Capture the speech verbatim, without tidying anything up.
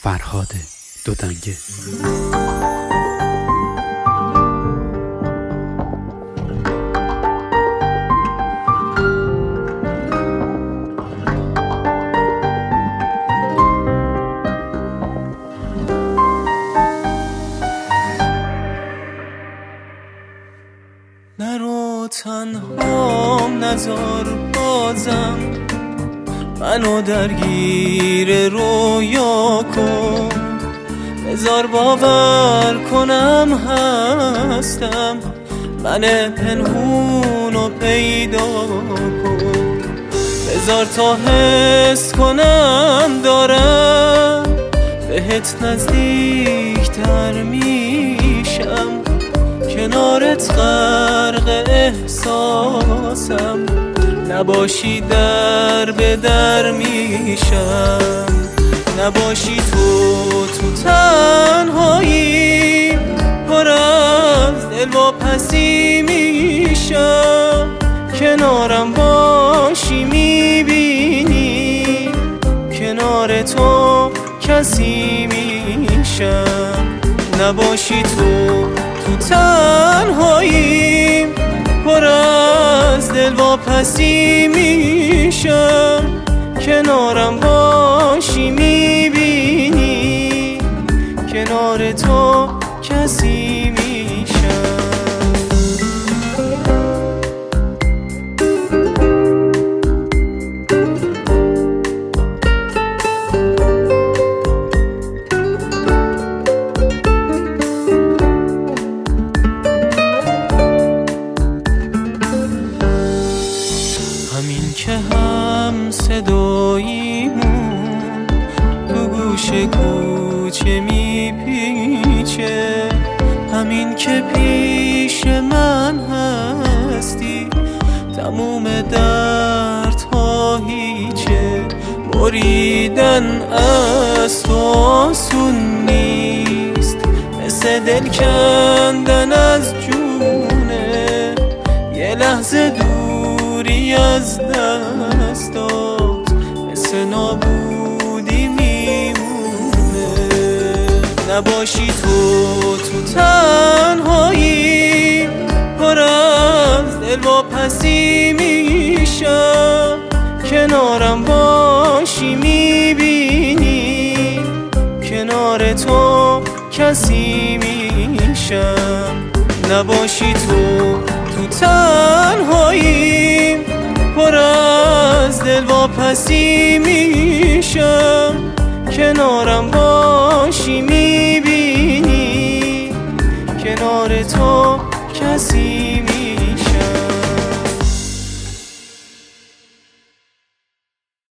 فرهاد دودنگه. نرو تنهام نذار بازم منو درگیر رویا کن، بذار باور کنم هستم، من پنهونو پیدا کن، بذار تا حس کنم دارم بهت نزدیک تر میشم، کنارت غرق احساسم، نباشی در به در میشم، نباشی تو تو تنهایی پر از دل واپسی میشم، کنارم باشی میبینی کنار تو کسی میشم، نباشی تو تو تنهایی پر از دل واپسی میشم، کنارم باشی میبینی کنار تو کسی میشم. همین که هم صداییمون تو گوش کوچه میپیچه، همین که پیش من هستی تموم دردها هیچه، بریدن از تو آسون نیست، مثل دل کندن از جونه، یه لحظه دوری از دستات مثل نابودی میمونه، نباشی تو تو تنهایی پر از دل واپسی میشم، کنارم باشی میبینی کنار تو کسی میشم، نباشی تو تو تنهایی پر از دل واپسی میشم، کنارم باشی میبینی کنار تو کسی میشم.